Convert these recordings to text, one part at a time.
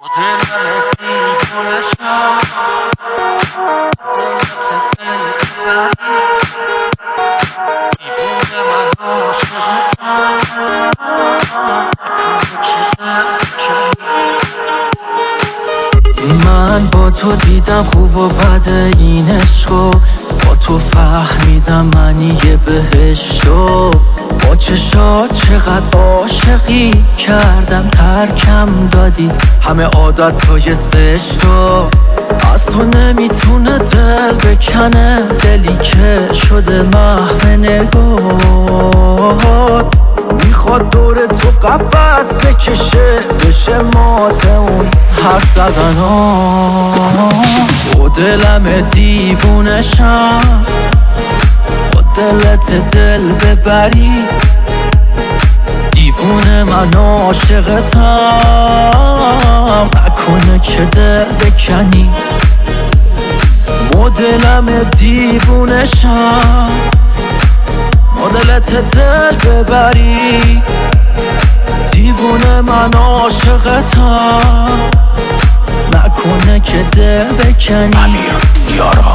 دلم دیوونه شد دلت دل ببری دیوونه من عاشقتم من با تو دیدم خوب و بد این عشقو با تو فهمیدم معنی بهشتو با چشات چقدر عاشقی کردم ترکم دادی همه عادتهای زشتو از تو نمیتونه دل بکنه دلی که شده محو نگات میخواد دور تو قفس بکشه بشه مات اون حرف زدن با دلم دیوونه شم با دلت دل ببری دیوونه من عاشقتم نکنه که دل بکنی با دلم دیوونه شم با دلت دل ببری دیوونه من عاشقتم نکنه که دل بکنی امیر یارا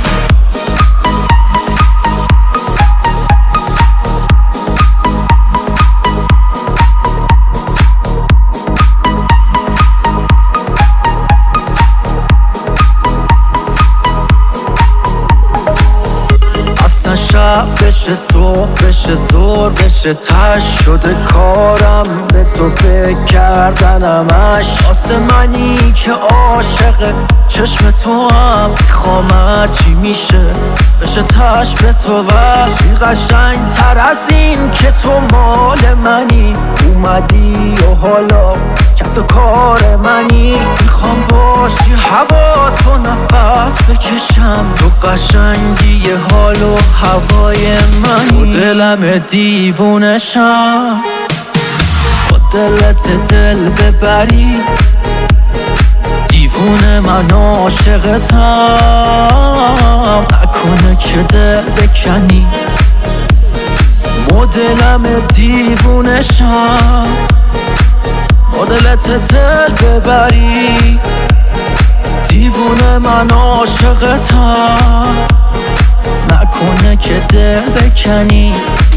شب بشه صبح بشه زور بشه تش شده کارم به تو فکر کردنمش واسه منی که عاشق چشم تو هم میخوام هرچی میشه بشه تش به تو وصلی قشنگ تر از این که تو مال منی اومدی و حالا کس و کار منی میخوام باشی هوا تو نفس بکشم تو قشنگی حال و هوای منی دلم دیوونه شم با دلت دل ببری دیوونه من عاشقتم نکنه که دل بکنی با دلم دیوونه شم با دلت دل ببری دیوونه من عاشقتم نکنه که دل بکنی